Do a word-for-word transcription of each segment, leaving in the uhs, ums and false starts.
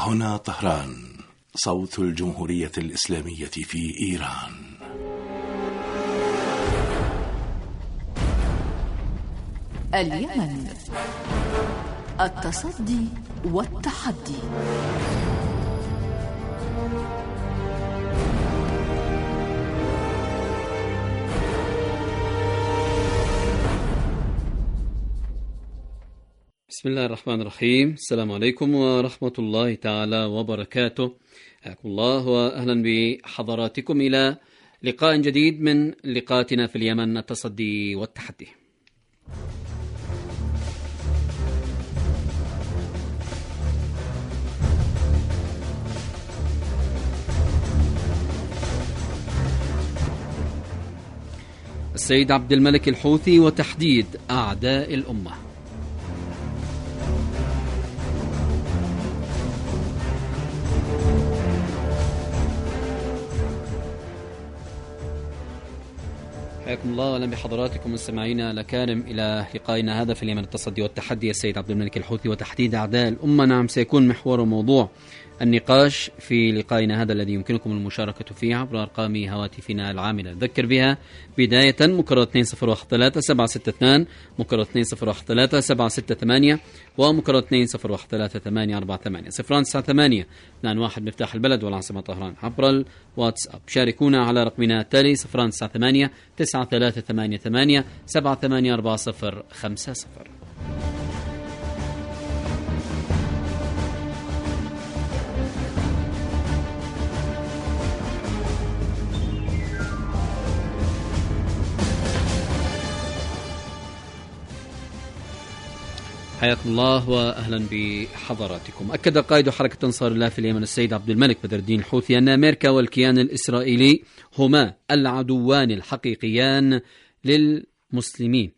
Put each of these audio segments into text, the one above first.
هنا طهران، صوت الجمهورية الإسلامية في إيران. اليمن، التصدي والتحدي. بسم الله الرحمن الرحيم. السلام عليكم ورحمة الله تعالى وبركاته. حياكم الله وأهلا بحضراتكم إلى لقاء جديد من لقاءاتنا في اليمن، التصدي والتحدي. السيد عبد الملك الحوثي وتحديد أعداء الأمة. حياكم الله واهلا بحضراتكم مستمعينا الأكارم إلى لقائنا هذا في اليمن، التصدي والتحدي. السيد عبد الملك الحوثي وتحديد أعداء الأمة. نعم، سيكون محور وموضوع النقاش في لقائنا هذا الذي يمكنكم المشاركة فيه عبر أرقام هواتفنا العاملة. نذكر بها بداية مكرر اثنين صفر واحد ثلاثة سبعة ستة اثنان، مكرر اثنين صفر واحد ثلاثة سبعة ستة ثمانية، ومكرر اثنين صفر واحد ثلاثة ثمانية أربعة ثمانية صفر تسعة ثمانية اثنان واحد مفتاح البلد والعاصمة طهران. عبر الواتساب شاركونا على رقمنا التالي صفر تسعة ثمانية تسعة ثلاثة ثمانية ثمانية سبعة ثمانية أربعة صفر خمسة صفر. حياكم الله واهلا بحضراتكم. اكد قائد حركه انصار الله في اليمن السيد عبد الملك بدر الدين الحوثي ان امريكا والكيان الاسرائيلي هما العدوان الحقيقيان للمسلمين،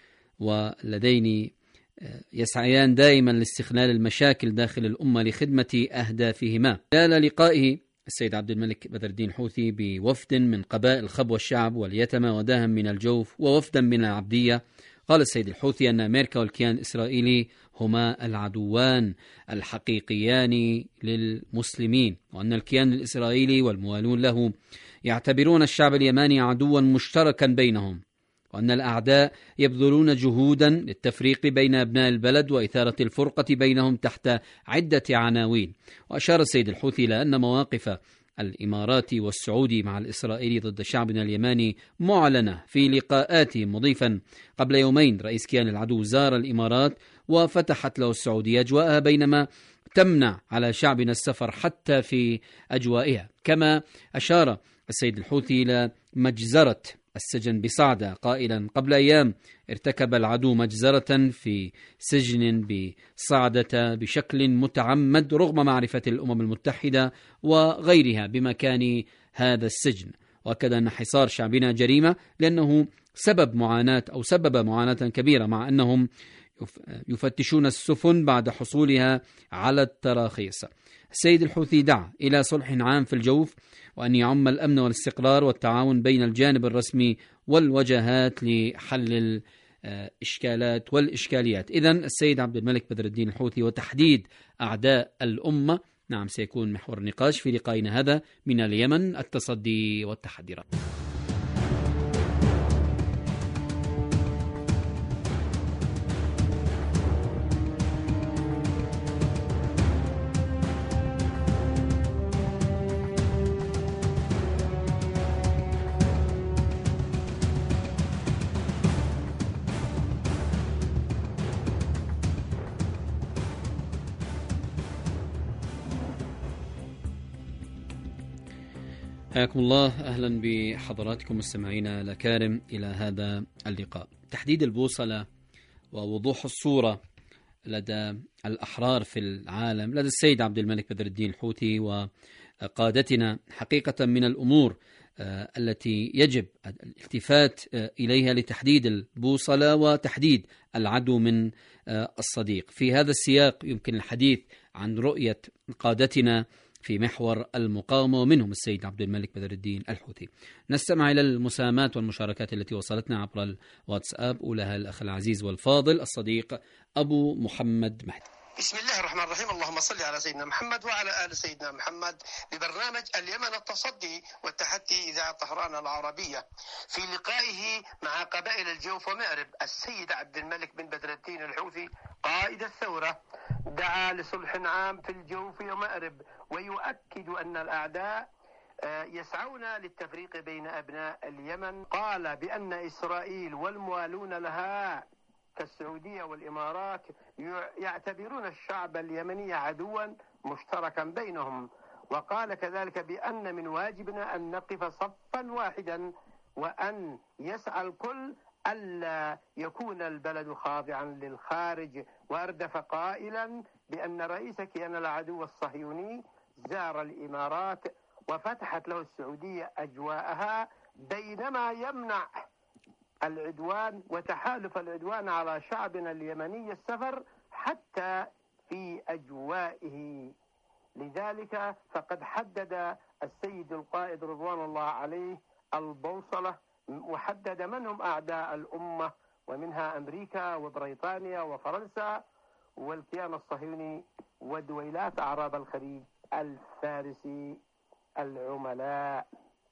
واللذين يسعيان دائما لاستغلال المشاكل داخل الامه لخدمه اهدافهما. خلال لقائه السيد عبد الملك بدر الدين الحوثي بوفد من قبائل خبوة الشعب واليتمى وداهم من الجوف ووفدا من العبدية، قال السيد الحوثي أن أمريكا والكيان الإسرائيلي هما العدوان الحقيقيان للمسلمين، وأن الكيان الإسرائيلي والموالون له يعتبرون الشعب اليماني عدوا مشتركا بينهم، وأن الأعداء يبذلون جهودا للتفريق بين أبناء البلد وإثارة الفرقة بينهم تحت عدة عناوين. وأشار السيد الحوثي إلى أن مواقف الإماراتي والسعودي مع الإسرائيلي ضد شعبنا اليماني معلنة في لقاءاتهم، مضيفا قبل يومين رئيس كيان العدو زار الإمارات وفتحت له السعودية أجواءها بينما تمنع على شعبنا السفر حتى في أجوائها. كما أشار السيد الحوثي إلى مجزرة السجن بصعدة، قائلا قبل أيام ارتكب العدو مجزرة في سجن بصعدة بشكل متعمد رغم معرفة الأمم المتحدة وغيرها بمكان هذا السجن. وأكد أن حصار شعبنا جريمة لأنه سبب معاناة أو سبب معاناة كبيرة، مع أنهم يفتشون السفن بعد حصولها على التراخيص. السيد الحوثي دعا إلى صلح عام في الجوف، وأن يعم الأمن والاستقرار والتعاون بين الجانب الرسمي والوجهات لحل الإشكالات والإشكاليات. إذن السيد عبد الملك بدر الدين الحوثي وتحديد أعداء الأمة، نعم، سيكون محور النقاش في لقائنا هذا من اليمن، التصدي والتحدي. حياكم الله، أهلا بحضراتكم مستمعينا الأكارم إلى هذا اللقاء. تحديد البوصلة ووضوح الصورة لدى الأحرار في العالم لدى السيد عبد الملك بدر الدين الحوثي وقادتنا حقيقة من الأمور التي يجب الالتفات إليها لتحديد البوصلة وتحديد العدو من الصديق. في هذا السياق يمكن الحديث عن رؤية قادتنا في محور المقاومة ومنهم السيد عبد الملك بدر الدين الحوثي. نستمع إلى المساهمات والمشاركات التي وصلتنا عبر الواتساب. أولها الأخ العزيز والفاضل الصديق أبو محمد مهدي. بسم الله الرحمن الرحيم. اللهم صل على سيدنا محمد وعلى آل سيدنا محمد ببرنامج اليمن التصدي والتحدي إذاعة طهران العربية. في لقائه مع قبائل الجوف ومأرب، السيد عبد الملك بن بدر الدين الحوثي قائد الثورة دعا لصلح عام في الجوف ومأرب، ويؤكد أن الأعداء يسعون للتفريق بين أبناء اليمن. قال بأن إسرائيل والموالون لها كالسعودية والإمارات يعتبرون الشعب اليمني عدوا مشتركا بينهم. وقال كذلك بأن من واجبنا أن نقف صفا واحدا وأن يسعى الكل ألا يكون البلد خاضعا للخارج. وأردف قائلا بأن رئيس كيان العدو الصهيوني زار الإمارات وفتحت له السعودية أجواءها، بينما يمنع العدوان وتحالف العدوان على شعبنا اليمني السفر حتى في أجوائه. لذلك فقد حدد السيد القائد رضوان الله عليه البوصلة، وحدد من هم أعداء الأمة، ومنها أمريكا وبريطانيا وفرنسا والكيان الصهيوني ودويلات أعراب الخليج الفارسي العملاء.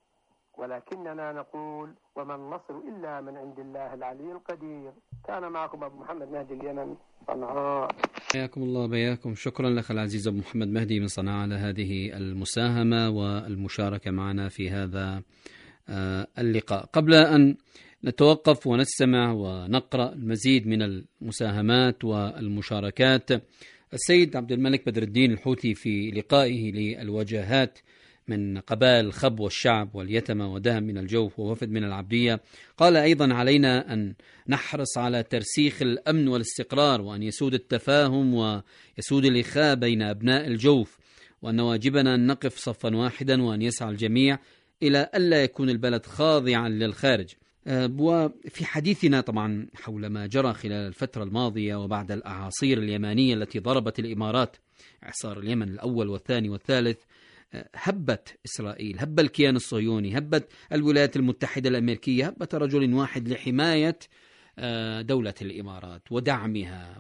ولكننا نقول وما النصر إلا من عند الله العلي القدير. كان معكم أبو محمد مهدي اليمن، صنعاء. حياكم الله بياكم. شكرا لك العزيز أبو محمد مهدي من صنعاء على هذه المساهمة والمشاركة معنا في هذا اللقاء. قبل أن نتوقف ونستمع ونقرأ المزيد من المساهمات والمشاركات، السيد عبد الملك بدر الدين الحوثي في لقائه للوجهات من قبائل الخب والشعب واليتمى ودهم من الجوف ووفد من العبدية، قال أيضا علينا أن نحرص على ترسيخ الأمن والاستقرار، وأن يسود التفاهم ويسود الإخاء بين أبناء الجوف، وأن واجبنا أن نقف صفا واحدا وأن يسعى الجميع إلى ألا يكون البلد خاضعا للخارج. وفي حديثنا طبعا حول ما جرى خلال الفترة الماضية وبعد الأعاصير اليمانية التي ضربت الإمارات، إعصار اليمن الأول والثاني والثالث، هبت إسرائيل، هب الكيان الصهيوني، هبت الولايات المتحدة الأمريكية، هبت رجل واحد لحماية دولة الإمارات ودعمها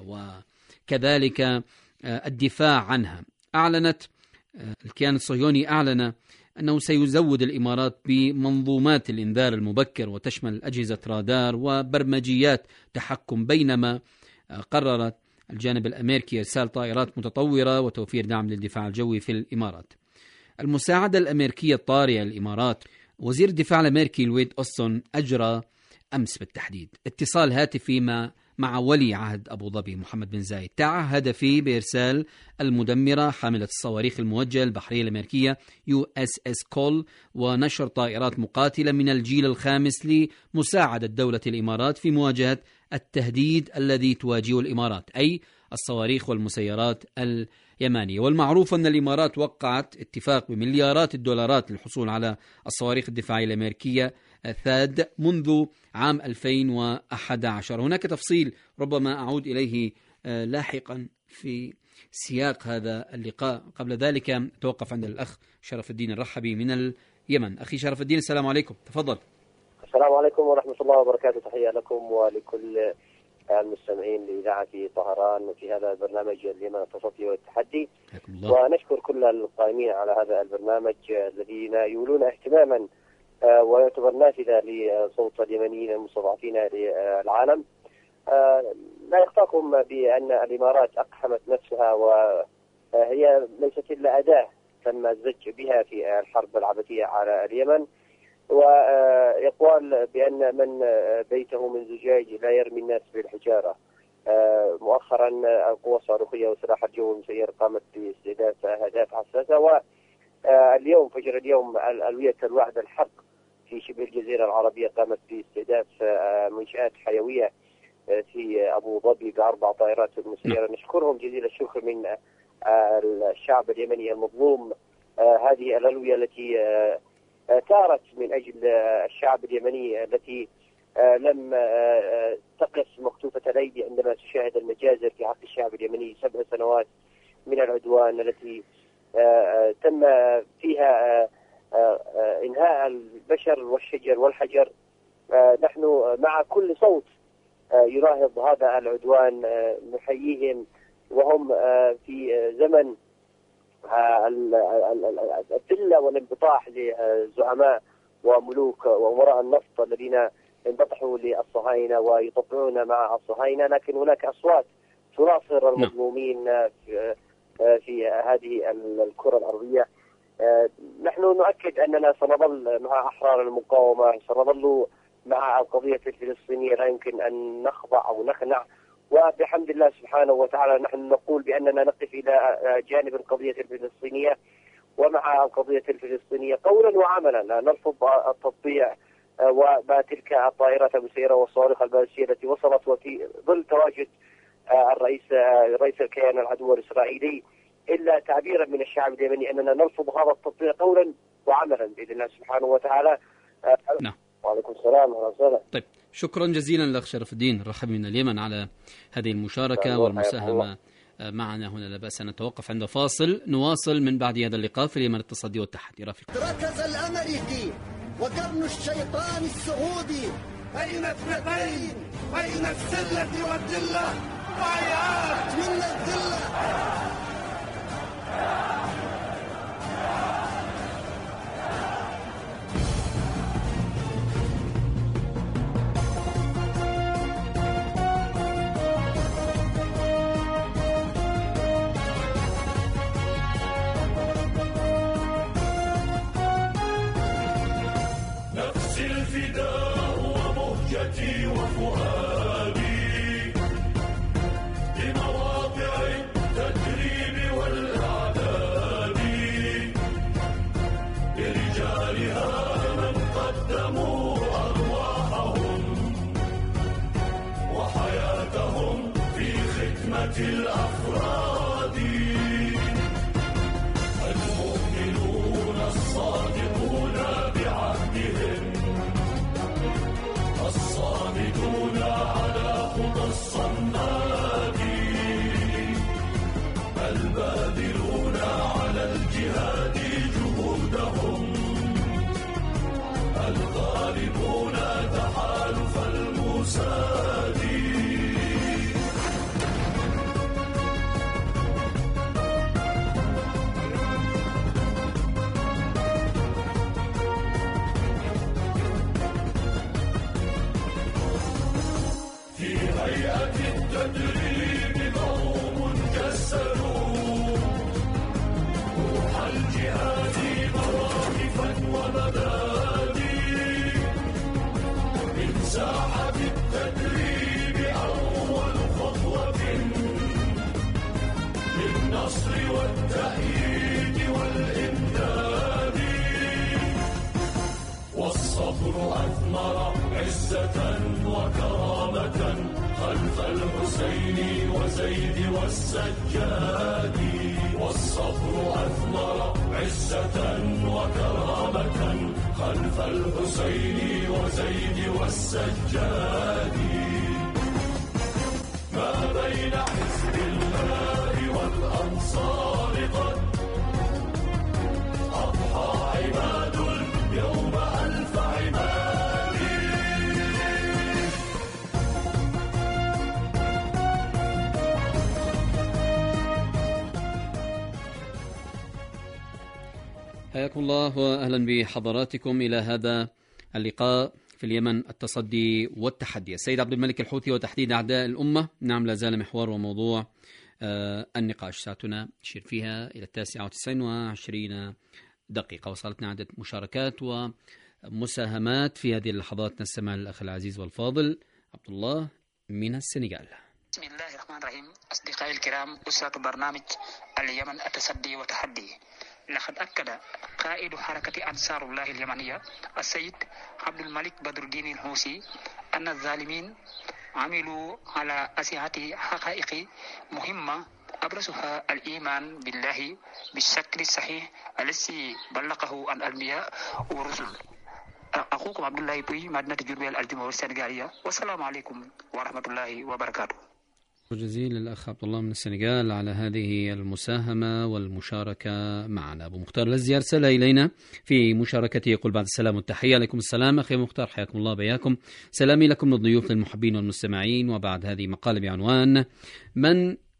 وكذلك الدفاع عنها. أعلنت الكيان الصهيوني أعلن أنه سيزود الإمارات بمنظومات الإنذار المبكر، وتشمل أجهزة رادار وبرمجيات تحكم، بينما قررت الجانب الأمريكي إرسال طائرات متطورة وتوفير دعم للدفاع الجوي في الإمارات. المساعدة الأمريكية الطارئة للإمارات، وزير الدفاع الأمريكي لويد أوستن أجرى أمس بالتحديد اتصال هاتفي مع مع ولي عهد أبو ظبي محمد بن زايد، تعهد فيه بإرسال المدمرة حاملة الصواريخ الموجهة البحرية الأمريكية يو إس إس كول، ونشر طائرات مقاتلة من الجيل الخامس لمساعدة دولة الإمارات في مواجهة التهديد الذي تواجهه الإمارات، أي الصواريخ والمسيرات اليمانية. والمعروف أن الإمارات وقعت اتفاق بمليارات الدولارات للحصول على الصواريخ الدفاعية الأمريكية ثاد منذ عام ألفين وأحد عشر. هناك تفصيل ربما أعود إليه لاحقا في سياق هذا اللقاء. قبل ذلك توقف عند الأخ شرف الدين الرحبي من اليمن. أخي شرف الدين، السلام عليكم، تفضل. السلام عليكم ورحمة الله وبركاته. تحية لكم ولكل المستمعين لإذاعة طهران في هذا البرنامج اليمن التصدي والتحدي، ونشكر كل القائمين على هذا البرنامج الذين يولون اهتماما ويعتبر نافذة لصوت اليمنيين المستضعفين للعالم. لا يخفاكم بأن الإمارات أقحمت نفسها، وهي ليست إلا أداة تم الزج بها في الحرب العبثية على اليمن. ويقال بأن من بيته من زجاج لا يرمي الناس بالحجارة. مؤخرا القوى الصاروخية وسلاح الجو المسير قامت باستهداف أهداف حساسة، واليوم فجر اليوم ألوية الوعد الحق في شبه الجزيرة العربية قامت باستهداف منشآت حيوية في أبو ظبي بأربع طائرات مسيرة. نشكرهم جزيل الشكر من الشعب اليمني المظلوم. هذه الألوية التي ثارت من أجل الشعب اليمني، التي لم تقف مكتوفة الأيدي عندما تشاهد المجازر في حق الشعب اليمني. سبع سنوات من العدوان التي تم فيها إنهاء البشر والشجر والحجر. نحن مع كل صوت يراهض هذا العدوان نحييهم وهم في زمن الذلة والانبطاح لزعماء وملوك وأمراء النفط الذين انبطحوا للصهاينة ويطبعون مع الصهاينة، لكن هناك أصوات تناصر المظلومين في, في هذه الكرة الأرضية. نحن نؤكد أننا سنظل مع أحرار المقاومة، سنظل مع القضية الفلسطينية، لا يمكن أن نخضع أو نخنع، وبحمد الله سبحانه وتعالى نحن نقول بأننا نقف إلى جانب القضية الفلسطينية ومع القضية الفلسطينية قولا وعملا. نرفض التطبيع وما تلك الطائرات المسيرة والصواريخ البالستية التي وصلت وفي ظل تواجد الرئيس رئيس الكيان العدو الإسرائيلي، إلا تعبيرا من الشعب اليمني أننا نرفض هذا التطبيع قولا وعملا بإذن الله سبحانه وتعالى. نعم. وعليكم السلام ورحمة الله. طيب، شكرا جزيلا لك شرف الدين الرحب من اليمن على هذه المشاركة والمساهمة معنا. هنا لا بأس أن نتوقف عند فاصل، نواصل من بعد هذا اللقاء في اليمن التصدي والتحدي. رافق. ركز الأمريكي وقرن الشيطان السعودي بين اثنتين، بين السلة والذلة، وعيات من الذلة. الفداء ومهجتي وفؤادي بمواقع التدريب والإعداد، لرجالها من قدموا أرواحهم وحياتهم في خدمة الأفراد، المؤمنون الصادقون بعهدهم، الصامدون على خطى الصماد، الباذلون على الجهاد جهودهم، الغالبون تحالف الموساد. هيئة التدريب قوم جسدوا روح الجهاد مواقفا ومبادئ، من ساحة التدريب أول خطوة للنصر والتأييد والإمداد، والصبر أثمر عزة وكرامة خلف الحسين وزيد والسجاد، والصبر أثمر عزة وكرامة خلف الحسين وزيد والسجاد، ما بين حزب الله والأنصار قد أضحى عباد اليوم ألف عباد. حياكم الله وأهلا بحضراتكم إلى هذا اللقاء في اليمن التصدي والتحدي. السيد عبد الملك الحوثي وتحديد أعداء الأمة. نعم، لا زال محور وموضوع آه النقاش. ساعتنا نشير فيها إلى التاسعة وتسعين وعشرين دقيقة. وصلتنا عدة مشاركات ومساهمات في هذه اللحظات. نستمع للأخ العزيز والفاضل عبد الله من السنغال. بسم الله الرحمن الرحيم. أصدقائي الكرام، أسرة برنامج اليمن التصدي والتحدي، لقد أكد قائد حركة أنصار الله اليمنية السيد عبد الملك بدر الدين الحوثي أن الظالمين عملوا على أسعة حقائق مهمة أبرزها الإيمان بالله بالشكل الصحيح الذي بلغه الأنبياء والرسل. أخوكم عبد الله بوي، مدينة جربيل الجمهورية السنغالية، والسلام عليكم ورحمة الله وبركاته. جزيل الأخ عبد الله من السنغال على هذه المساهمة والمشاركة معنا. أبو مختار الذي أرسل إلينا في مشاركته يقول بعد السلام والتحية. عليكم السلام أخي مختار، حياكم الله بياكم. سلامي لكم للضيوف للمحبين والمستمعين. وبعد هذه مقالة بعنوان من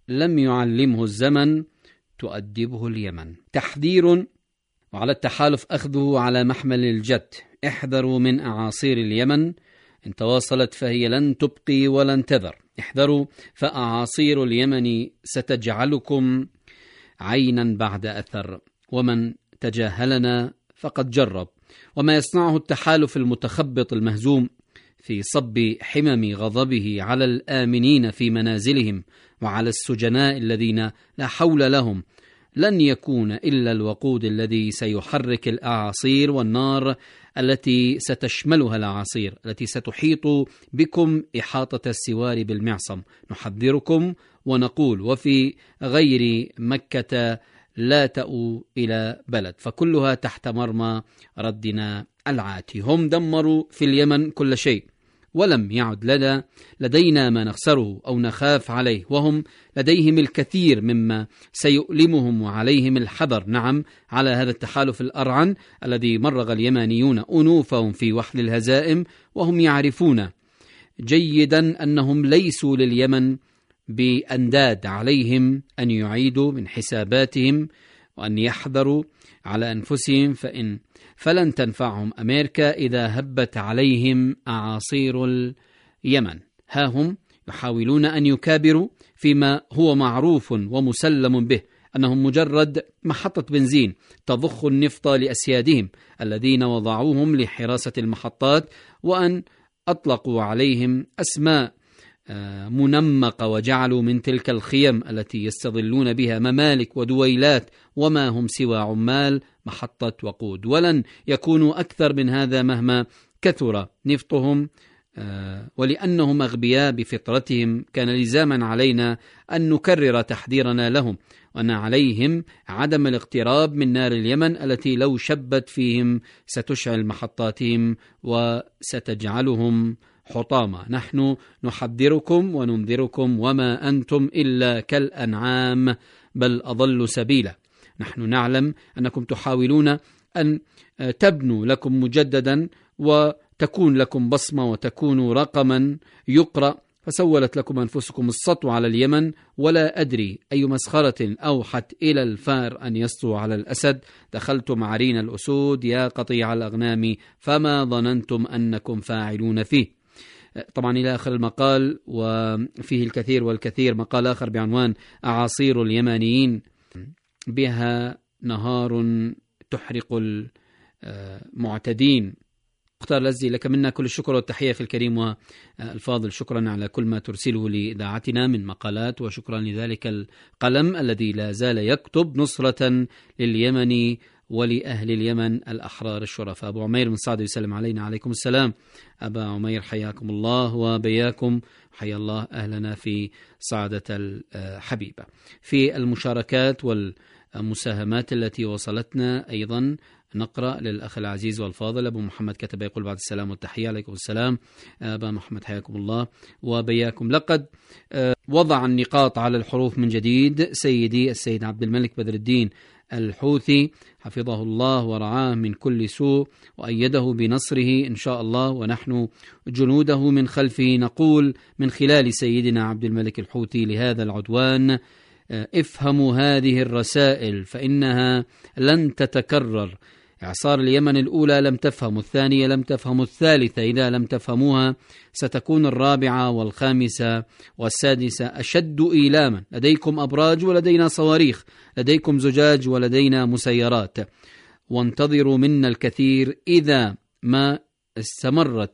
لم يعلمه الزمن تؤدبه اليمن. تحذير، وعلى التحالف أخذه على محمل الجد. احذروا من أعاصير اليمن، إن تواصلت فهي لن تبقي ولن تذر. احذروا فأعاصير اليمن ستجعلكم عينا بعد أثر، ومن تجاهلنا فقد جرب. وما يصنعه التحالف المتخبط المهزوم في صب حمم غضبه على الآمنين في منازلهم وعلى السجناء الذين لا حول لهم لن يكون إلا الوقود الذي سيحرك الأعاصير والنار التي ستشملها الأعاصير، التي ستحيط بكم إحاطة السوار بالمعصم. نحذركم ونقول: وفي غير مكة لا تأووا إلى بلد، فكلها تحت مرمى ردنا العاتي. هم دمروا في اليمن كل شيء، ولم يعد لنا لدينا ما نخسره أو نخاف عليه، وهم لديهم الكثير مما سيؤلمهم وعليهم الحذر. نعم، على هذا التحالف الأرعن الذي مرغ اليمانيون أنوفهم في وحل الهزائم، وهم يعرفون جيدا أنهم ليسوا لليمن بأنداد. عليهم أن يعيدوا من حساباتهم وأن يحذروا على أنفسهم، فإن فلن تنفعهم أمريكا إذا هبت عليهم أعاصير اليمن. ها هم يحاولون أن يكابروا فيما هو معروف ومسلم به، أنهم مجرد محطة بنزين تضخ النفط لأسيادهم الذين وضعوهم لحراسة المحطات، وأن أطلقوا عليهم أسماء منمقة وجعلوا من تلك الخيم التي يستظلون بها ممالك ودويلات وما هم سوى عمال محطة وقود، ولن يكونوا أكثر من هذا مهما كثر نفطهم. ولأنهم أغبياء بفطرتهم كان لزاما علينا أن نكرر تحذيرنا لهم، وأن عليهم عدم الاقتراب من نار اليمن التي لو شبت فيهم ستشعل محطاتهم وستجعلهم حطاما. نحن نحذركم وننذركم وما أنتم إلا كالأنعام بل أضل سبيلا. نحن نعلم أنكم تحاولون أن تبنوا لكم مجددا وتكون لكم بصمة وتكونوا رقما يقرأ، فسولت لكم أنفسكم السطو على اليمن. ولا أدري أي مسخرة أوحت إلى الفار أن يسطوا على الأسد. دخلتم عرين الأسود يا قطيع الأغنام، فما ظننتم أنكم فاعلون فيه. طبعا إلى آخر المقال، وفيه الكثير والكثير. مقال آخر بعنوان أعاصير اليمانيين بها نهار تحرق المعتدين. اختار لزي لك منا كل الشكر والتحية أخي الكريم والفاضل. شكرا على كل ما ترسله لإذاعتنا من مقالات، وشكرا لذلك القلم الذي لا زال يكتب نصرة لليمن ولأهل اليمن الأحرار الشرفاء. أبو عمير من صعد يسلم علينا. عليكم السلام أبا عمير، حياكم الله وبياكم، حيا الله أهلنا في صعدة الحبيبة. في المشاركات والمساهمات التي وصلتنا أيضا نقرأ للأخ العزيز والفاضل أبو محمد كتب يقول: بعد السلام والتحية. عليكم السلام أبا محمد، حياكم الله وبياكم. لقد وضع النقاط على الحروف من جديد سيدي السيد عبد الملك بدر الدين الحوثي حفظه الله ورعاه من كل سوء وأيده بنصره إن شاء الله، ونحن جنوده من خلفه. نقول من خلال سيدنا عبد الملك الحوثي لهذا العدوان: افهموا هذه الرسائل فإنها لن تتكرر. إعصار اليمن الأولى لم تفهموا، الثانية لم تفهموا، الثالثة إذا لم تفهموها ستكون الرابعة والخامسة والسادسة أشد إيلاما. لديكم أبراج ولدينا صواريخ، لديكم زجاج ولدينا مسيرات، وانتظروا منا الكثير إذا ما استمرت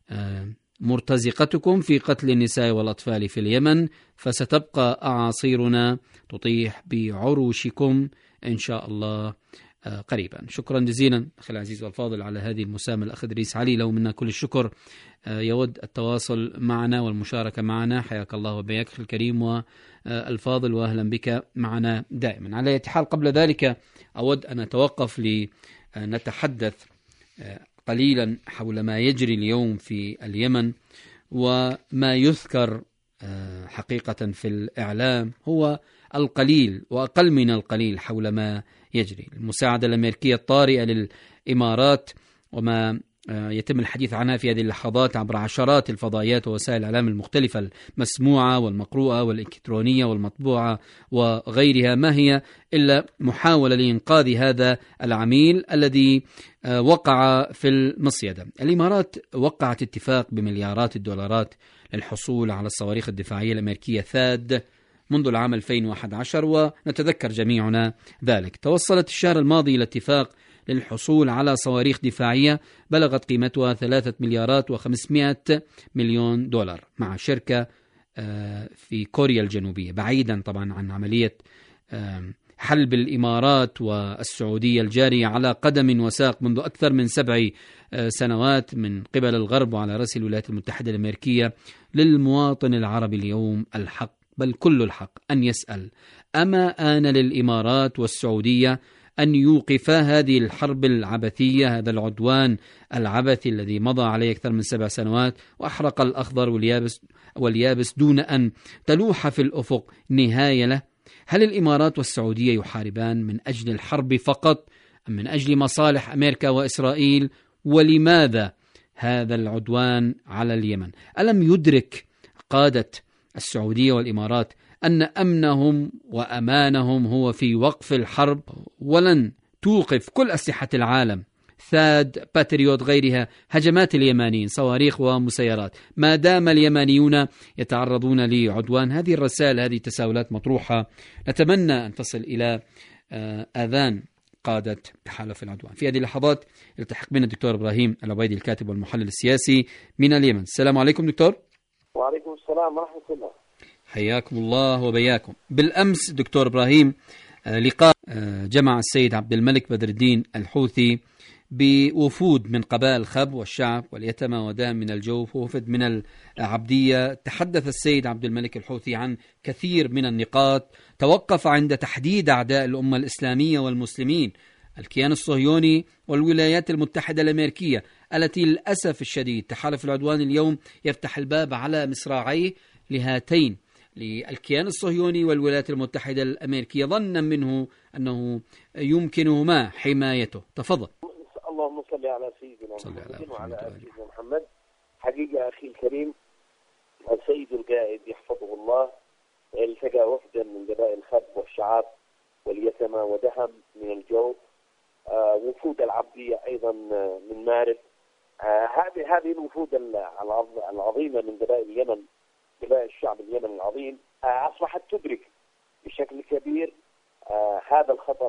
مرتزقتكم في قتل النساء والأطفال في اليمن، فستبقى أعاصيرنا تطيح بعروشكم إن شاء الله قريبا. شكرا جزيلا أخي العزيز والفاضل على هذه المساهمة. الأخ إدريس علي له منا كل الشكر، يود التواصل معنا والمشاركة معنا. حياك الله وبياك أخي الكريم والفاضل، وأهلا بك معنا دائما. على أي حال قبل ذلك أود أن أتوقف لنتحدث قليلا حول ما يجري اليوم في اليمن، وما يذكر حقيقة في الإعلام هو القليل وأقل من القليل حول ما يجري. المساعدة الأمريكية الطارئة للإمارات وما يتم الحديث عنها في هذه اللحظات عبر عشرات الفضائيات ووسائل الإعلام المختلفة المسموعة والمقروءة والإلكترونية والمطبوعة وغيرها، ما هي إلا محاولة لإنقاذ هذا العميل الذي وقع في المصيدة. الإمارات وقعت اتفاق بمليارات الدولارات للحصول على الصواريخ الدفاعية الأمريكية ثاد منذ العام ألفين وأحد عشر، ونتذكر جميعنا ذلك. توصلت الشهر الماضي إلى اتفاق للحصول على صواريخ دفاعية بلغت قيمتها ثلاثة مليارات وخمسمائة مليون دولار مع شركة في كوريا الجنوبية، بعيدا طبعا عن عملية حلب الإمارات والسعودية الجارية على قدم وساق منذ أكثر من سبع سنوات من قبل الغرب، وعلى رأس الولايات المتحدة الأمريكية. للمواطن العربي اليوم الحق، بل كل الحق، أن يسأل: أما آن للإمارات والسعودية أن يوقفا هذه الحرب العبثية، هذا العدوان العبثي الذي مضى عليه أكثر من سبع سنوات وأحرق الأخضر واليابس, واليابس دون أن تلوح في الأفق نهاية له؟ هل الإمارات والسعودية يحاربان من أجل الحرب فقط أم من أجل مصالح أمريكا وإسرائيل؟ ولماذا هذا العدوان على اليمن؟ ألم يدرك قادة السعودية والإمارات أن أمنهم وأمانهم هو في وقف الحرب، ولن توقف كل أسلحة العالم ثاد باتريوت غيرها هجمات اليمانيين صواريخ ومسيرات ما دام اليمانيون يتعرضون لعدوان؟ هذه الرسائل، هذه تساؤلات مطروحة نتمنى أن تصل إلى آذان قادة تحالف العدوان. في هذه اللحظات يلتحق بنا الدكتور إبراهيم العبيدي الكاتب والمحلل السياسي من اليمن. السلام عليكم دكتور. وعليكم السلام ورحمة الله. حياكم الله وبياكم. بالأمس دكتور إبراهيم لقاء جمع السيد عبد الملك بدر الدين الحوثي بوفود من قبائل خب والشعب واليتمى ودام من الجوف ووفد من العبدية. تحدث السيد عبد الملك الحوثي عن كثير من النقاط، توقف عند تحديد أعداء الأمة الإسلامية والمسلمين، الكيان الصهيوني والولايات المتحدة الأمريكية، التي للأسف الشديد تحالف العدوان اليوم يفتح الباب على مصراعيه لهاتين، للكيان الصهيوني والولايات المتحدة الأمريكية، ظنا منه أنه يمكنهما حمايته. تفضل. اللهم صل على سيدنا محمد وعلى آل سيدنا محمد. حقيقة أخي الكريم، السيد القائد يحفظه الله التقى وفدا من قبائل خب والشعاب واليتمى ودهم من الجوف، آه وفود العبدية أيضا من مارب. آه هذه هذه الوفود العظيمة من قبائل اليمن، قبائل الشعب اليمني العظيم، آه أصبحت تدرك بشكل كبير آه هذا الخطر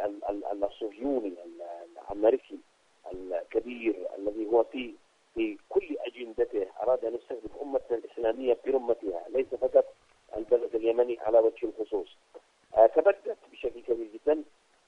الصهيوني الأمريكي الكبير الذي هو في في كل أجندته أراد أن يستخدم أمتنا الإسلامية برمتها، ليس فقط البلد اليمني على وجه الخصوص. آه تبدت بشكل كبير جدا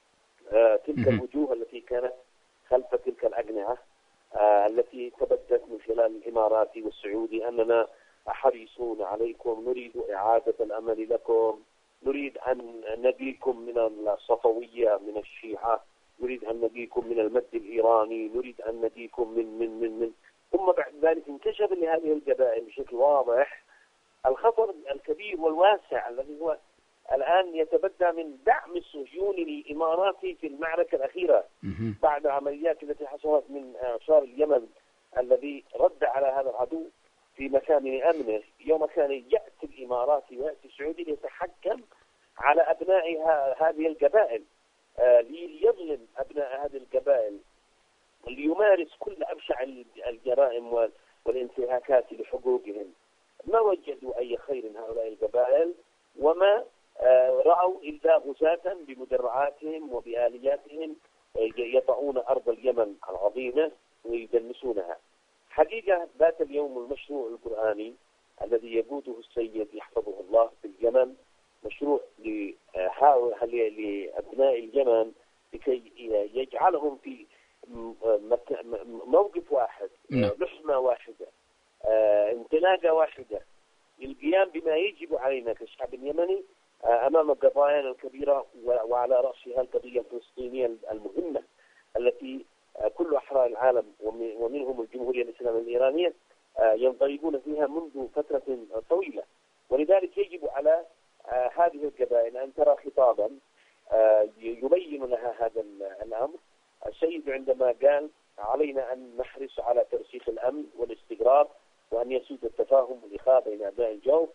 آه تلك الوجوه التي كانت خلف تلك الأجنحة آه التي تبدت من خلال الإماراتي والسعودي أننا حريصون عليكم، نريد إعادة الأمل لكم، نريد أن نبيكم من الصفوية من الشيعة، نريد أن نبيكم من المد الإيراني، نريد أن نبيكم من من من من ثم بعد ذلك انكشف لهذه القبائل بشكل واضح الخطر الكبير والواسع الذي هو الآن يتبدى من دعم الصهيوني الإماراتي في المعركة الأخيرة بعد عمليات التي حصلت من شار اليمن الذي رد على هذا العدو في مكان أمنه، يوم كان يأتي الإماراتي ويأتي السعودي ليتحكم على أبناء هذه القبائل، آه ليظلم أبناء هذه القبائل، ليمارس كل أبشع الجرائم والانتهاكات لحقوقهم. ما وجدوا أي خير هؤلاء القبائل، وما آه رأوا إلا غزاة بمدرعاتهم وبآلياتهم يطعون أرض اليمن العظيمة ويدنسونها. حقيقة بات اليوم المشروع القرآني الذي يقوده السيد يحفظه الله في اليمن مشروع لأبناء اليمن لكي يجعلهم في موقف واحد، لحمة واحدة، انطلاقة واحدة للقيام بما يجب علينا كشعب يمني أمام قضايانا الكبيرة، وعلى رأسها القضية الفلسطينية المهمة التي كل أحرار العالم ومنهم الجمهورية الإسلامية الإيرانية ينضربون فيها منذ فترة طويلة. ولذلك يجب على هذه القبائل أن ترى خطابا يبين لها هذا الأمر. السيد عندما قال علينا أن نحرص على ترسيخ الأمن والاستقرار، وأن يسود التفاهم والإخاء بين أبناء الجوف،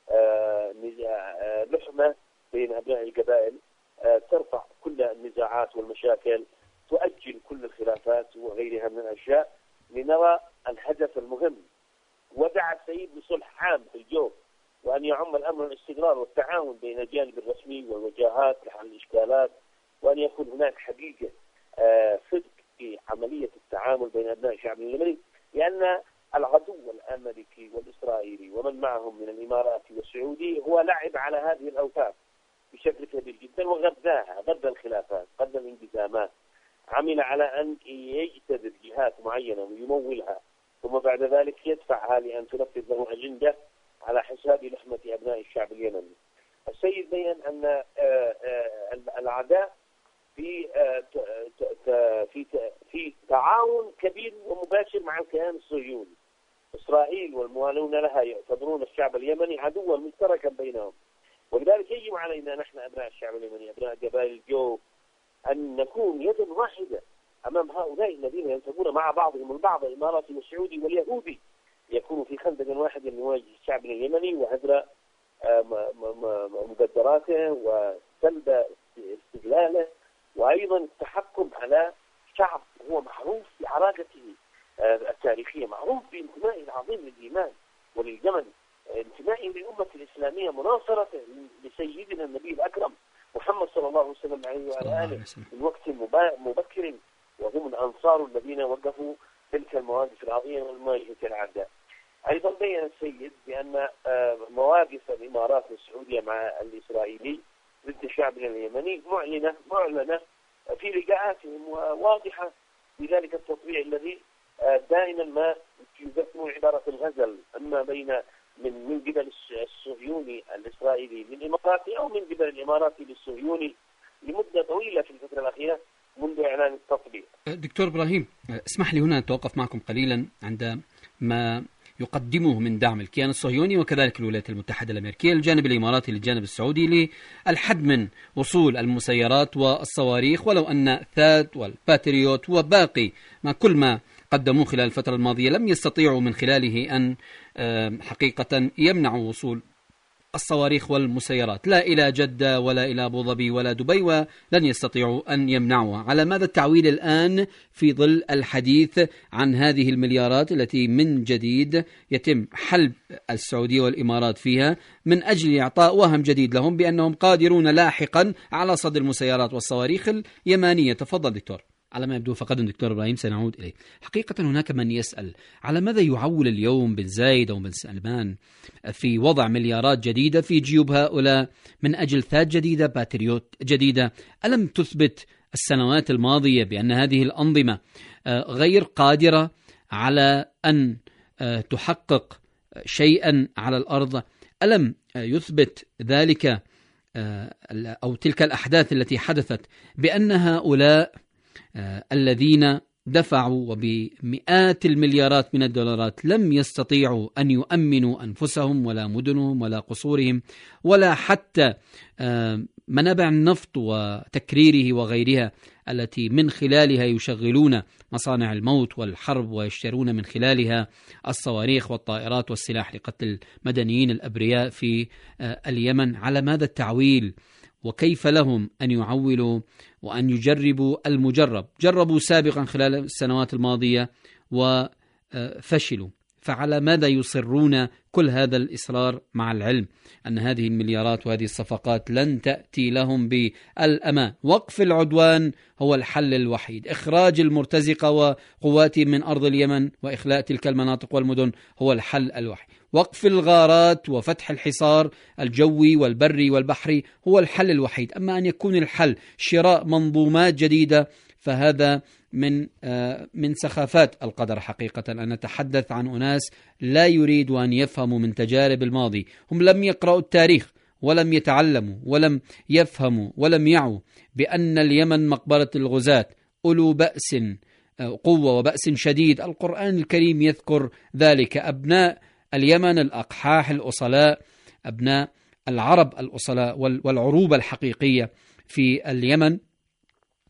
لحمة بين أبناء القبائل، ترفع كل النزاعات والمشاكل، تؤجل كل الخلافات وغيرها من الأشياء لنرى الهدف المهم. ودعا السيد بصلح عام في الجوف، وأن يعم الأمن والاستقرار والتعاون بين الجانب الرسمي والوجهات لحل الإشكالات، وأن يكون هناك حقيقة صدق في عملية التعامل بين أبناء الشعب اليمني، لأن العدو الأمريكي والإسرائيلي ومن معهم من الإماراتي والسعودي هو لعب على هذه الأوتار بشكل كبير جدا، وغذاها، غذى الخلافات، غذى الانقسامات، عمل على أن يجتذب جهات معينة ويمولها، ثم بعد ذلك يدفعها لأن تنفذ له أجندة على حساب لحمة أبناء الشعب اليمني. السيد بيّن أن الأعداء في في في تعاون كبير ومباشر مع الكيان الصهيوني. إسرائيل والموالون لها يعتبرون الشعب اليمني عدوا مشتركا بينهم، ولذلك يجب علينا نحن أبناء الشعب اليمني، أبناء قبائل الجوف، أن نكون يدا واحدة أمام هؤلاء الذين ينتمون مع بعضهم البعض، الإماراتي والسعودي واليهودي، يكونوا في خندق واحد لمواجهة الشعب اليمني وهدر مقدراته وسلب استغلاله، وأيضا التحكم على شعب هو معروف بعراقته التاريخية، معروف بانتمائه العظيم للإيمان وللجمل، انتمائه للأمة الإسلامية، مناصرته لسيدنا النبي الأكرم محمد صلى الله عليه وسلم عليه وعلى آله من وقت مبكر، وهم الأنصار الذين وقفوا تلك المواقف العظيمة والمواجهة الأعداء. أيضا بين السيد بأن مواقف الإمارات والسعودية مع الإسرائيلي ضد الشعب اليمني معلنة معلنة في لقاءاتهم وواضحة بذلك التطبيع الذي دائما ما يذكرون عبارة الغزل، أما بين من من قبل الصهيوني الإسرائيلي للإماراتي أو من قبل الإماراتي للصهيوني لمدة طويلة في الفترة الأخيرة منذ إعلان التطبيع. دكتور إبراهيم، اسمح لي هنا أتوقف معكم قليلا عند ما يقدمه من دعم الكيان الصهيوني وكذلك الولايات المتحدة الأمريكية للجانب الإماراتي للجانب السعودي للحد من وصول المسيرات والصواريخ، ولو أن ثاد والباتريوت وباقي ما كل ما قدموه خلال الفترة الماضية لم يستطيعوا من خلاله أن حقيقة يمنعوا وصول الصواريخ والمسيرات لا إلى جدة ولا إلى أبو ظبي ولا دبي، ولن يستطيعوا أن يمنعوها. على ماذا التعويل الآن في ظل الحديث عن هذه المليارات التي من جديد يتم حلب السعودية والإمارات فيها من أجل إعطاء وهم جديد لهم بأنهم قادرون لاحقا على صد المسيرات والصواريخ اليمانية؟ تفضل دكتور. على ما يبدو فقد دكتور إبراهيم سنعود إليه. حقيقة هناك من يسأل على ماذا يعول اليوم بن زايد أو بن سلمان في وضع مليارات جديدة في جيوب هؤلاء من أجل ثاد جديدة، باتريوت جديدة. ألم تثبت السنوات الماضية بأن هذه الأنظمة غير قادرة على أن تحقق شيئا على الأرض؟ ألم يثبت ذلك أو تلك الأحداث التي حدثت بأن هؤلاء آه الذين دفعوا وبمئات المليارات من الدولارات لم يستطيعوا أن يؤمنوا أنفسهم ولا مدنهم ولا قصورهم ولا حتى آه منابع النفط وتكريره وغيرها التي من خلالها يشغلون مصانع الموت والحرب ويشترون من خلالها الصواريخ والطائرات والسلاح لقتل المدنيين الأبرياء في آه اليمن؟ على ماذا التعويل؟ وكيف لهم أن يعولوا وأن يجربوا المجرب؟ جربوا سابقا خلال السنوات الماضية وفشلوا، فعلى ماذا يصرون كل هذا الإصرار مع العلم أن هذه المليارات وهذه الصفقات لن تأتي لهم بالأمان؟ وقف العدوان هو الحل الوحيد، إخراج المرتزقة وقواتهم من أرض اليمن وإخلاء تلك المناطق والمدن هو الحل الوحيد، وقف الغارات وفتح الحصار الجوي والبري والبحري هو الحل الوحيد. أما أن يكون الحل شراء منظومات جديدة فهذا من من سخافات القدر. حقيقة أن نتحدث عن أناس لا يريدوا أن يفهموا من تجارب الماضي، هم لم يقرأوا التاريخ ولم يتعلموا ولم يفهموا ولم يعوا بأن اليمن مقبرة الغزاة أولو بأس قوة وبأس شديد. القرآن الكريم يذكر ذلك. أبناء اليمن الأقحاح الأصلاء، أبناء العرب الأصلاء والعروبة الحقيقية في اليمن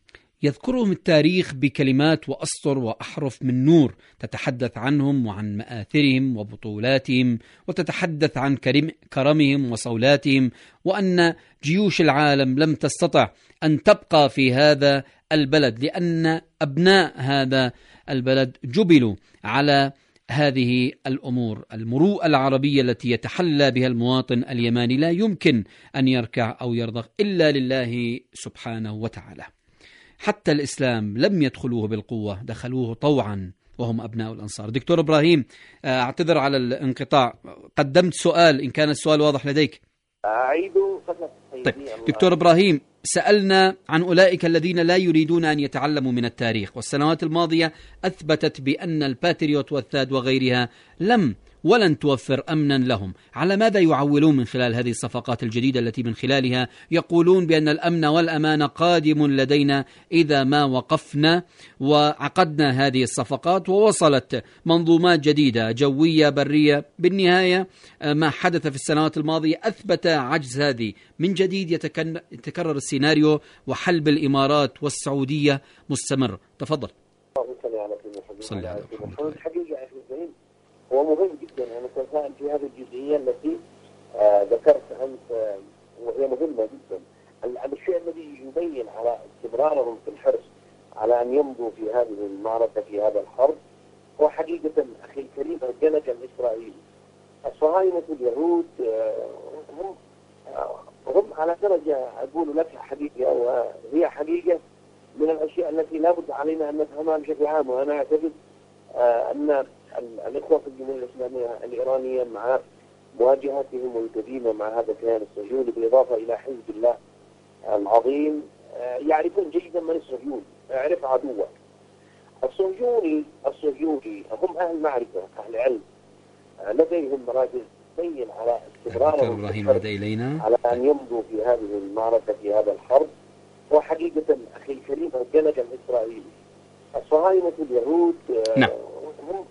يذكرهم التاريخ بكلمات وأسطر وأحرف من نور تتحدث عنهم وعن مآثرهم وبطولاتهم، وتتحدث عن كرم كرمهم وصولاتهم، وأن جيوش العالم لم تستطع أن تبقى في هذا البلد، لأن أبناء هذا البلد جبلوا على هذه الأمور. المروءة العربية التي يتحلى بها المواطن اليماني لا يمكن أن يركع أو يرضخ إلا لله سبحانه وتعالى. حتى الإسلام لم يدخلوه بالقوة، دخلوه طوعا وهم أبناء الأنصار. دكتور إبراهيم، أعتذر على الانقطاع، قدمت سؤال، إن كان السؤال واضح لديك. أعيده فقط. طيب دكتور إبراهيم، سألنا عن أولئك الذين لا يريدون أن يتعلموا من التاريخ، والسنوات الماضية أثبتت بأن الباتريوت والثاد وغيرها لم ولن توفر أمنا لهم. على ماذا يعولون من خلال هذه الصفقات الجديدة التي من خلالها يقولون بأن الأمن والأمان قادم لدينا إذا ما وقفنا وعقدنا هذه الصفقات ووصلت منظومات جديدة جوية برية؟ بالنهاية ما حدث في السنوات الماضية أثبت عجز هذه. من جديد يتكرر السيناريو وحلب الإمارات والسعودية مستمر. تفضل. صلى على الحقيقة هو مهم جدا أن نتساءل في هذه الجزئية التي آه ذكرتها أنت، آه وهي مهمة جدا. الشيء الذي يبين على استمرارهم في الحرص على أن يمضوا في هذه المعركة في هذا الحرب هو حقيقة أخي الكريم الجنك الإسرائيلي. الصهاينة اليهود آه هم آه هم على درجة أقول لك حقيقة، وهي حقيقة من الأشياء التي لا بد علينا أن نفهمها بشكل عام. وأنا أعتقد آه أن الإخوة في الجمهورية الإسلامية الإيرانية مع مواجهتهم القديمة مع هذا الكيان الصهيوني بالإضافة إلى حزب الله العظيم يعرفون جيدا من الصهيوني، يعرف عدوه. الصهيوني الصهيوني هم أهل معرفة، أهل علم، لديهم مراكز تبين على استمرارهم على أن يمضوا في هذه المعركة في هذا الحرب. وحقيقة أخي الكريم الجنك الإسرائيلي الصهاينة اليهود نعم. هم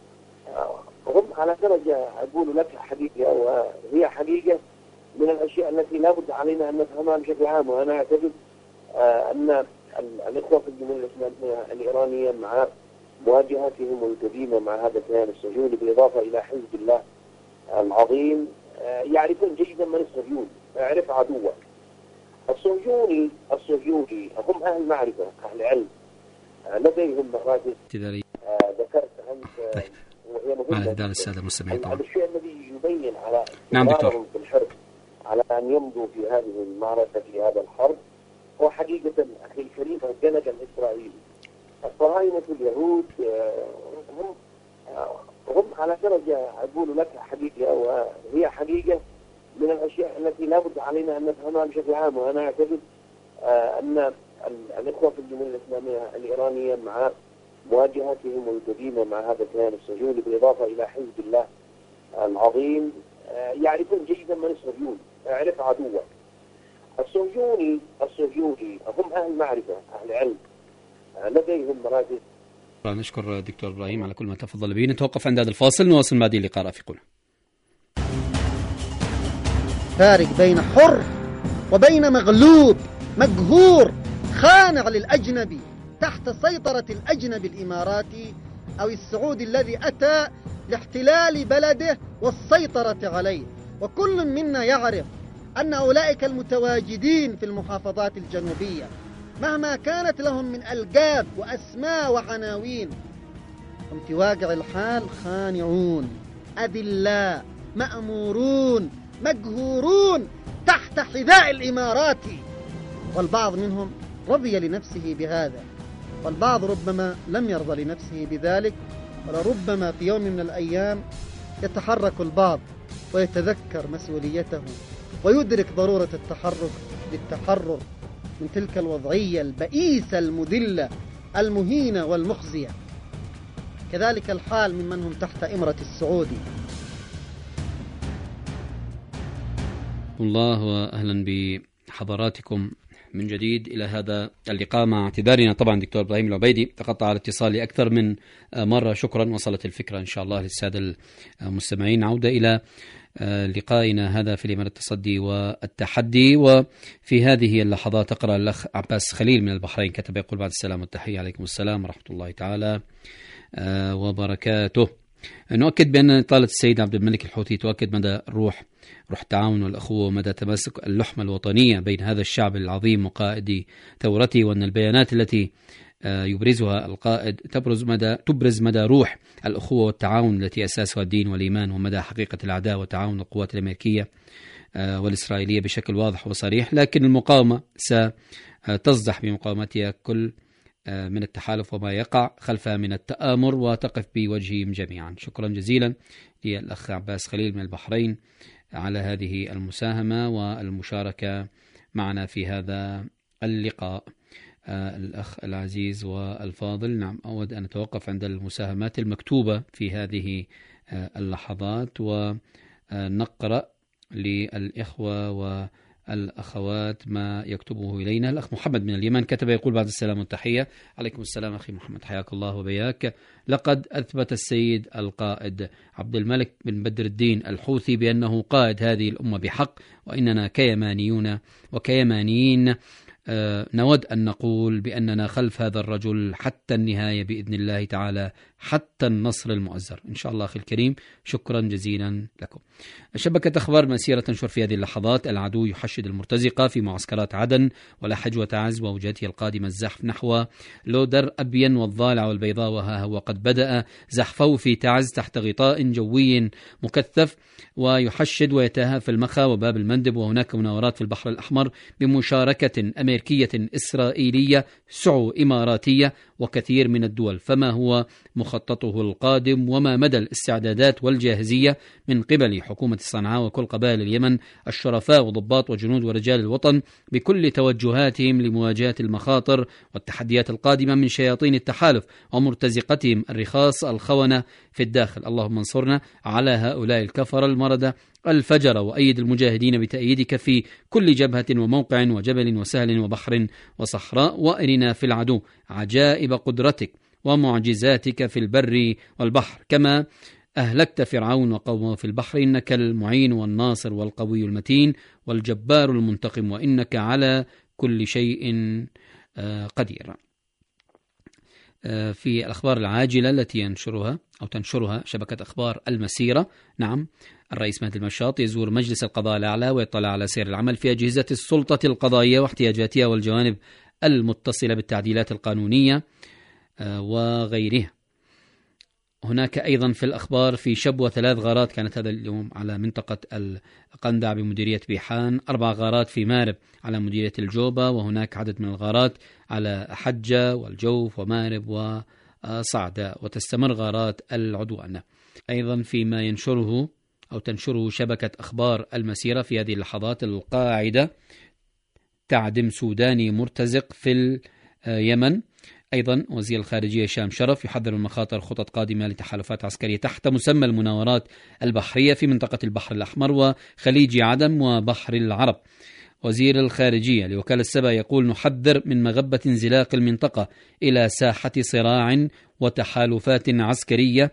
هم على درجة أقول لك حقيقة، وهي حقيقة من الأشياء التي لا بد علينا أن نفهمها بشكل عام. وأنا أعتقد آه أن الإخوة في الجمهورية الإسلامية الإيرانية مع مواجهتهم القديمة مع هذا الكيان الصهيوني بالإضافة إلى حزب الله العظيم آه يعرفون جيدا من الصهيوني، يعرف عدوه. الصهيوني الصهيوني هم أهل معرفة، أهل علم، آه لديهم مراكز آه ذكرت أنت. طيب. مع إهداء السادة المستمعين طبعا. الشيء الذي يبين على نعم دكتور في الحرب على أن يمضوا في هذه المعركة في هذا الحرب هو حقيقة أخي الكريم الجنك الإسرائيلي. الصهاينة اليهود هم هم على درجة أقول لك حقيقة، وهي حقيقة من الأشياء التي لا بد علينا أن نفهمها بشكل عام. وأنا أعتقد أن الإخوة في الجمهورية الإسلامية الإيرانية مع مواجهتهم القديمة مع هذا الكيان الصهيوني بالإضافة إلى حزب الله العظيم يعرفون جيدا من الصهيوني، يعرف عدوه. الصهيوني الصهيوني هم أهل معرفة، أهل علم، لديهم مراكز. نشكر دكتور إبراهيم على كل ما تفضل به. نتوقف عند هذا الفاصل، نواصل بعد اللقاء رافقنا. فارق بين حر وبين مغلوب مقهور خانع للأجنبي تحت سيطرة الأجنبي الإماراتي أو السعودي الذي أتى لاحتلال بلده والسيطرة عليه. وكل منا يعرف أن أولئك المتواجدين في المحافظات الجنوبية مهما كانت لهم من ألقاب وأسماء وعناوين هم في واقع الحال خانعون، أذلاء، مأمورون، مقهورون تحت حذاء الإماراتي. والبعض منهم رضي لنفسه بهذا، والبعض ربما لم يرضى لنفسه بذلك، ولربما في يوم من الأيام يتحرك البعض ويتذكر مسؤوليته ويدرك ضرورة التحرك للتحرر من تلك الوضعية البئيسة المذلة المهينة والمخزية. كذلك الحال ممن هم تحت إمرة السعودي. الله وأهلا بحضراتكم من جديد إلى هذا اللقاء مع اعتذارنا طبعا دكتور إبراهيم العبيدي، تقطع الاتصال لأكثر من مرة. شكرا، وصلت الفكرة إن شاء الله للسادة المستمعين. عودة إلى لقائنا هذا في اليمن التصدي والتحدي. وفي هذه اللحظات أقرأ الأخ عباس خليل من البحرين، كتب يقول: بعد السلام والتحية، عليكم السلام ورحمة الله تعالى وبركاته. نؤكد بأن إطالة السيد عبد الملك الحوثي تؤكد مدى الروح روح التعاون والأخوة ومدى تماسك اللحمة الوطنية بين هذا الشعب العظيم وقائد ثورته، وأن البيانات التي يبرزها القائد تبرز مدى تبرز مدى روح الأخوة والتعاون التي أساسها الدين والإيمان، ومدى حقيقة العداوة وتعاون القوات الأمريكية والإسرائيلية بشكل واضح وصريح. لكن المقاومة ستصدح بمقاومتها كل من التحالف وما يقع خلفها من التآمر، وتقف بوجههم جميعا. شكرا جزيلا للأخ عباس خليل من البحرين على هذه المساهمة والمشاركة معنا في هذا اللقاء. آه الأخ العزيز والفاضل، نعم أود أن أتوقف عند المساهمات المكتوبة في هذه آه اللحظات، ونقرأ للإخوة والأخوات ما يكتبه إلينا. الأخ محمد من اليمن كتب يقول: بعد السلام والتحية، عليكم السلام أخي محمد، حياك الله وبياك. لقد أثبت السيد القائد عبد الملك بن بدر الدين الحوثي بأنه قائد هذه الأمة بحق، وإننا كيمانيون وكيمانيين آه نود أن نقول بأننا خلف هذا الرجل حتى النهاية بإذن الله تعالى، حتى النصر المؤزر إن شاء الله. أخي الكريم، شكرا جزيلا لكم. شبكة أخبار مسيرة تنشر في هذه اللحظات: العدو يحشد المرتزقة في معسكرات عدن ولحج وتعز، ووجهته القادمة الزحف نحو لودر أبين والضالع والبيضاء، وها هو قد بدأ زحفه في تعز تحت غطاء جوي مكثف، ويحشد ويتاهى في المخا وباب المندب. وهناك مناورات في البحر الأحمر بمشاركة أمريكية إسرائيلية سعو إماراتية وكثير من الدول. فما هو مخططه القادم، وما مدى الاستعدادات والجاهزية من قبل حكومة صنعاء وكل قبائل اليمن الشرفاء وضباط وجنود ورجال الوطن بكل توجهاتهم لمواجهة المخاطر والتحديات القادمة من شياطين التحالف ومرتزقتهم الرخاص الخونة في الداخل؟ اللهم انصرنا على هؤلاء الكفر المردة الفجر، وأيد المجاهدين بتأييدك في كل جبهة وموقع وجبل وسهل وبحر وصحراء، وأرنا في العدو عجائب قدرتك ومعجزاتك في البر والبحر كما أهلكت فرعون وقومه في البحر، إنك المعين والناصر والقوي المتين والجبار المنتقم، وإنك على كل شيء قدير. في الأخبار العاجلة التي ينشرها أو تنشرها شبكة أخبار المسيرة، نعم الرئيس مهدي المشاط يزور مجلس القضاء الأعلى ويطلع على سير العمل في أجهزة السلطة القضائية واحتياجاتها والجوانب المتصلة بالتعديلات القانونية وغيرها. هناك أيضا في الأخبار في شبوة ثلاث غارات كانت هذا اليوم على منطقة القندع بمديرية بيحان، أربع غارات في مارب على مديرية الجوبة، وهناك عدد من الغارات على حجة والجوف ومارب وصعدة، وتستمر غارات العدوان. أيضا فيما ينشره أو تنشره شبكة أخبار المسيرة في هذه اللحظات: القاعدة تعدم سوداني مرتزق في اليمن. أيضا وزير الخارجية هشام شرف يحذر من مخاطر خطط قادمة لتحالفات عسكرية تحت مسمى المناورات البحرية في منطقة البحر الأحمر وخليج عدن وبحر العرب. وزير الخارجية لوكالة سبا يقول: نحذر من مغبة انزلاق المنطقة إلى ساحة صراع وتحالفات عسكرية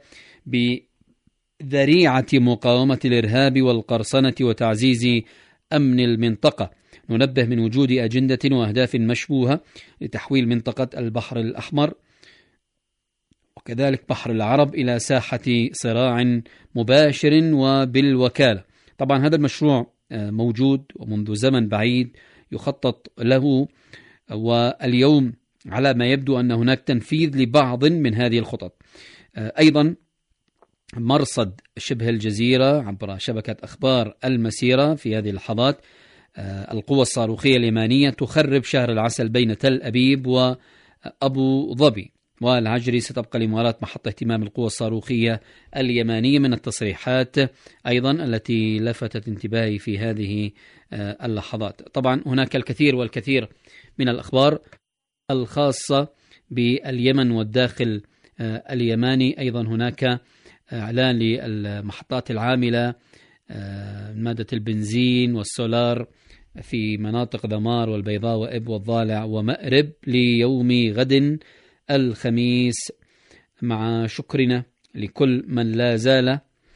بذريعة مقاومة الإرهاب والقرصنة وتعزيز أمن المنطقة. ننبه من وجود أجندة وأهداف مشبوهة لتحويل منطقة البحر الأحمر وكذلك بحر العرب إلى ساحة صراع مباشر وبالوكالة. طبعا هذا المشروع موجود ومنذ زمن بعيد يخطط له، واليوم على ما يبدو أن هناك تنفيذ لبعض من هذه الخطط. أيضا مرصد شبه الجزيرة عبر شبكة أخبار المسيرة في هذه اللحظات: القوة الصاروخية اليمانية تخرب شهر العسل بين تل أبيب وأبو ظبي، والعجري ستبقى الإمارات محط اهتمام القوة الصاروخية اليمانية. من التصريحات أيضا التي لفتت انتباهي في هذه اللحظات. طبعا هناك الكثير والكثير من الأخبار الخاصة باليمن والداخل اليماني. أيضا هناك إعلان للمحطات العاملة مادة البنزين والسولار في مناطق ذمار والبيضاء وإب والضالع ومأرب ليوم غد الخميس، مع شكرنا لكل من لا زال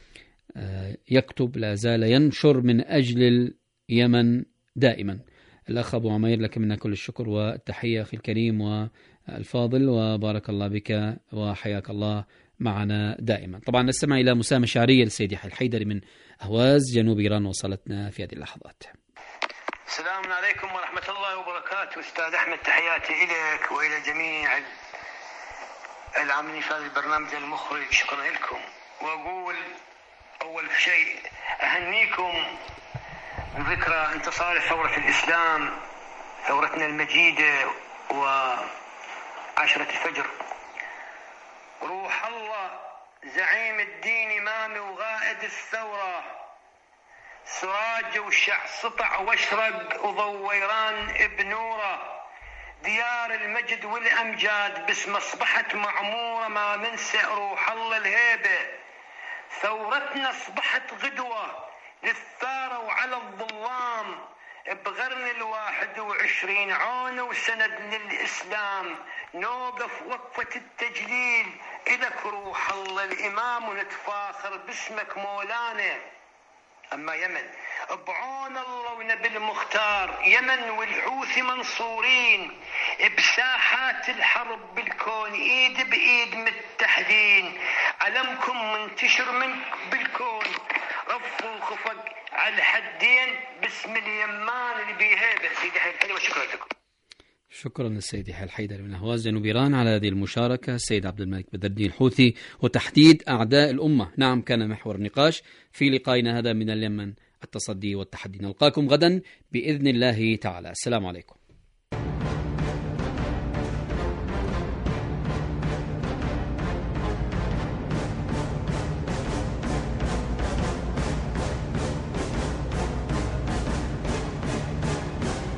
يكتب، لا زال ينشر من أجل اليمن دائما. الأخ أبو عمير، لك منا كل الشكر والتحية أخي الكريم والفاضل، وبارك الله بك وحياك الله معنا دائما. طبعا نستمع إلى مسامة شعرية للسيد يحيى الحيدري من أهواز جنوب إيران وصلتنا في هذه اللحظات. السلام عليكم ورحمة الله وبركاته. أستاذ أحمد، تحياتي إليك وإلى جميع العاملين في هذا البرنامج، المخرج، شكرا لكم. وأقول أول شيء أهنيكم بذكرى انتصار ثورة الإسلام، ثورتنا المجيدة وعشرة الفجر. روح الله زعيم الدين إمامي وغائد الثورة، سراج وشع سطع واشرق وضويران بنوره، ديار المجد والأمجاد باسم أصبحت معمورة، ما ننسى روح الله الهيبة. ثورتنا أصبحت غدوة للثارة وعلى الظلام، بغرن الواحد وعشرين عون وسند للإسلام، نوقف وقفة التجليل إلك روح الله الإمام، ونتفاخر باسمك مولانا. أما يمن بعون الله ونبي المختار، يمن والحوثي منصورين بساحات الحرب بالكون، إيد بإيد متحدين، علمكم منتشر من بالكون، رفوا وخفق على الحدين باسم اليمان اللي بيهيبه. سيدي حي الحيدري، وشكرا لكم. شكرا للسيد يحيى الحيدري من أهواز جنوب إيران على هذه المشاركة. السيد عبد الملك بدر الدين الحوثي وتحديد أعداء الأمة، نعم كان محور النقاش في لقائنا هذا من اليمن التصدي والتحدي. نلقاكم غدا بإذن الله تعالى. السلام عليكم.